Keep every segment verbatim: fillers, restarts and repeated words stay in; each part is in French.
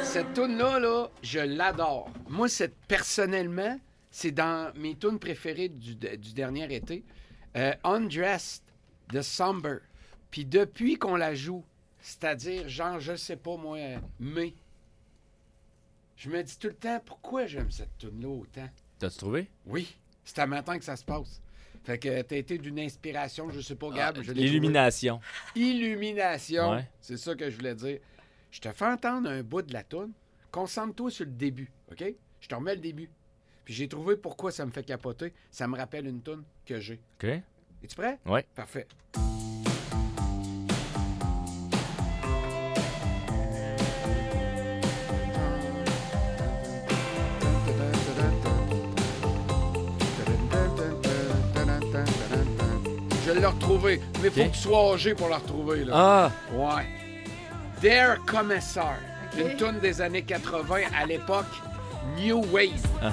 Cette toune-là, là, je l'adore. Moi, c'est, personnellement, c'est dans mes tunes préférées du, du dernier été. Euh, Undressed de Somber. Puis depuis qu'on la joue, c'est-à-dire, genre, je sais pas, moi, mai, je me dis tout le temps, pourquoi j'aime cette tune-là autant? T'as-tu trouvé? Oui, c'est à matin que ça se passe. Fait que t'as été d'une inspiration, je sais pas, Gab. Ah, je l'ai Illumination. trouvé. Illumination. Ouais. C'est ça que je voulais dire. Je te fais entendre un bout de la toune. Concentre-toi sur le début, OK? Je te remets le début. Puis j'ai trouvé pourquoi ça me fait capoter. Ça me rappelle une toune que j'ai. OK. Es-tu prêt? Ouais. Parfait. Je l'ai retrouvé, mais faut OK. que tu sois âgé pour la retrouver, là. Ah! Ouais. Dare Commissar. OK. Une toune des années quatre-vingt, à l'époque, New Wave.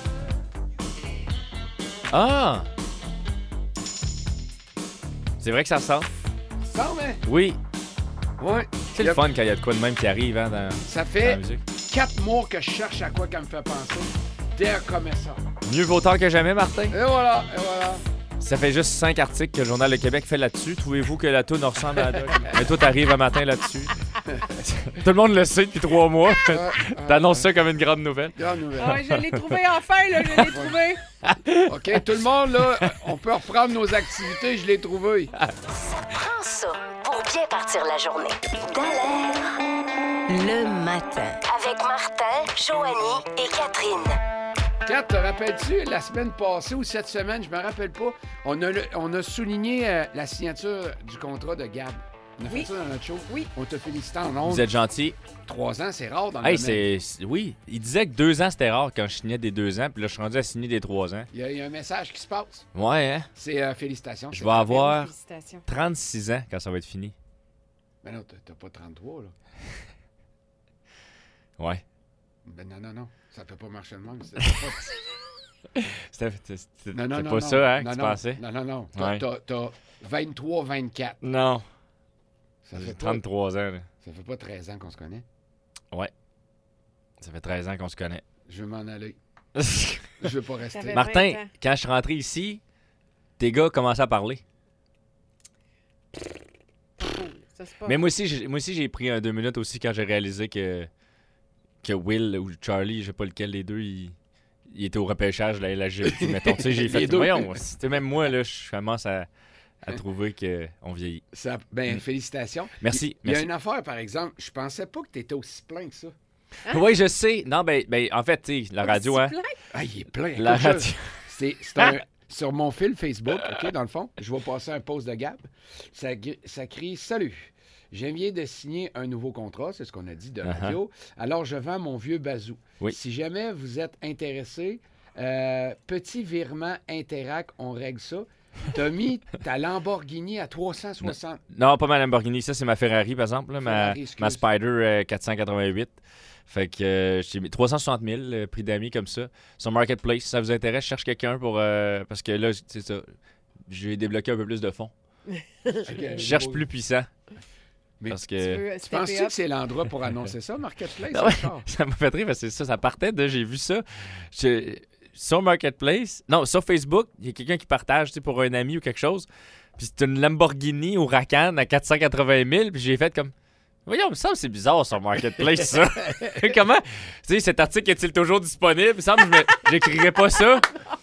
Ah! C'est vrai que ça sort. Ça, mais... Oui. Ouais. C'est le fun quand il y a de quoi de même qui arrive hein, dans, Ça dans la fait musique. quatre mois que je cherche à quoi qu'elle me fait penser. Dare Commissar. Mieux vaut tard que jamais, Martin. Et voilà, et voilà. Ça fait juste cinq articles que le Journal de Québec fait là-dessus. Trouvez-vous que la toune ressemble à la doc? Mais toi, t'arrives un matin là-dessus. Tout le monde le sait depuis trois mois. Ah, T'annonces ça comme une grande nouvelle. Grande nouvelle. Ah ouais, je l'ai trouvé enfin, là, je l'ai trouvé. OK, tout le monde, là, on peut reprendre nos activités, je l'ai trouvé. Prends ça pour bien partir la journée. Dallaire. Le matin. Avec Martin, Joanie et Catherine. Kat, te rappelles-tu, la semaine passée ou cette semaine, je me rappelle pas, on a, le- on a souligné euh, la signature du contrat de Gab. On a Oui. fait ça dans notre show. Oui. On t'a félicité en ondes. Vous êtes gentil. Trois ans, c'est rare dans le Hey, domaine. c'est. c'est- Oui. Il disait que deux ans, c'était rare quand je signais des deux ans. Puis là, je suis rendu à signer des trois ans. Il y, a, il y a un message qui se passe. Ouais, hein? C'est euh, félicitations. Je c'est vais très avoir Félicitations. trente-six ans quand ça va être fini. bien. Mais non, t'as, t'as pas trente-trois, là. Ouais. Ben non, non, non. Ça peut pas marcher de même. C'est pas... C'était c'était- c'était Non, non, non. pas non. ça, hein, non, que tu non. pensais? Non, non, non. T'as, Ouais. t'as, t'as vingt-trois, vingt-quatre. Non. Ça J'ai fait, pas, trente-trois ans, là. ça fait pas treize ans qu'on se connaît. Ouais. Ça fait treize ans qu'on se connaît. Je veux m'en aller. Je veux pas rester. Ça fait- Martin, vingt ans. quand je suis rentré ici, tes gars commençaient à parler. Ça, c'est pas... Mais moi aussi, j'ai, moi aussi, j'ai pris un deux minutes aussi quand j'ai réalisé que, que Will ou Charlie, je sais pas lequel des deux, il, il était au repêchage de la L H G. Puis, mettons, tu sais, j'ai fait. Les deux. Voyons, tu sais, même moi, là, je commence à, à trouver qu'on vieillit. Ça, ben, félicitations. Merci. Il y a merci. une affaire, par exemple. Je pensais pas que tu étais aussi plein que ça. Oui, je sais. Non, ben, ben en fait, tu sais, la radio, hein. Plein? Ah, il est plein. La Écoute, je- radio. C'est, c'est un- sur mon fil Facebook, OK, dans le fond, je vais passer un post de Gab. Ça, gr- ça crie « Salut, je viens de signer un nouveau contrat, c'est ce qu'on a dit de radio. Alors, je vends mon vieux bazou. Oui. Si jamais vous êtes intéressé, euh, petit virement Interac, on règle ça. T'as mis ta Lamborghini à trois cent soixante. Non, pas ma Lamborghini. Ça, c'est ma Ferrari, par exemple. là, ma, Ferrari, excuse. ma Spider euh, quatre cent quatre-vingt-huit. Fait que euh, j'ai mis trois cent soixante mille, euh, prix d'amis comme ça. Sur Marketplace, si ça vous intéresse, je cherche quelqu'un pour... euh, parce que là, c'est ça. J'ai débloqué un peu plus de fonds. Je cherche plus puissant. Mais Parce Tu que... veux Tu stepper penses-tu up? que c'est l'endroit pour annoncer ça, Marketplace? Ah ouais, encore? ça m'a fait rire parce que ça, ça partait de... J'ai vu ça. Je- sur Marketplace... Non, sur Facebook, il y a quelqu'un qui partage, tu sais, pour un ami ou quelque chose. Puis c'est une Lamborghini Huracan à quatre cent quatre-vingt mille. Puis j'ai fait comme... Voyons, il me semble que c'est bizarre sur Marketplace, ça. Comment? Tu sais, cet article est-il toujours disponible? Il me semble que je me- j'écrirais pas ça.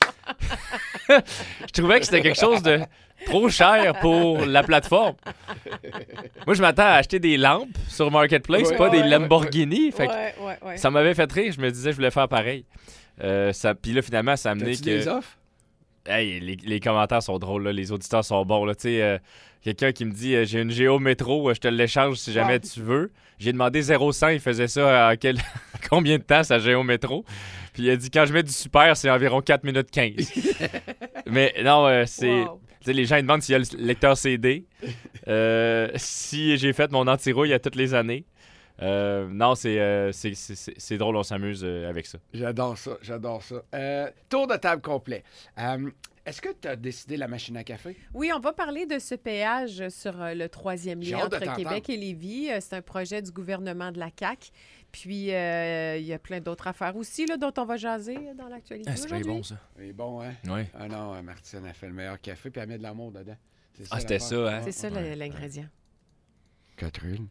Je trouvais que c'était quelque chose de trop cher pour la plateforme. Moi, je m'attends à acheter des lampes sur Marketplace, Ouais, pas ouais, des ouais, Lamborghini. Fait que Ouais, ouais, ouais. ça m'avait fait rire. Je me disais, je voulais faire pareil. Euh, ça, puis là, finalement, ça a amené T'as-tu que... des offres? Hey, les, les commentaires sont drôles, là. Les auditeurs sont bons. Là. Tu sais, euh, quelqu'un qui me dit euh, j'ai une Géo Métro, euh, je te l'échange si jamais Wow. tu veux. J'ai demandé zéro cent, il faisait ça à quel... combien de temps, sa Géo Métro. Puis il a dit quand je mets du super, c'est environ quatre minutes quinze. Mais non, euh, c'est. Wow. Tu sais, les gens ils demandent s'il y a le lecteur C D. Euh, si j'ai fait mon anti-rouille à toutes les années. Euh, non, c'est, euh, c'est, c'est, c'est- c'est drôle, on s'amuse euh, avec ça. J'adore ça, j'adore ça. Euh, tour de table complet. Euh, Est-ce que tu as décidé la machine à café? Oui, on va parler de ce péage sur euh, le troisième J'ai lien hâte de entre t'entendre. Québec et Lévis. Euh, C'est un projet du gouvernement de la C A Q. Puis, euh, il y a plein d'autres affaires aussi là, dont on va jaser euh, dans l'actualité Ah, c'est bien aujourd'hui. bon, ça. C'est bon, hein? Oui. Ah non, euh, Martine a fait le meilleur café puis elle met de l'amour dedans. C'est Ah, c'était l'affaire. ça, hein? C'est ça le- Ouais. l'ingrédient. Catherine,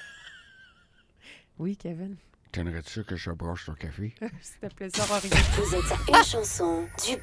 Oui, Kevin. t'aimerais-tu que je broche ton café? S'il te plaît, ça aura rien. Vous êtes à une chanson du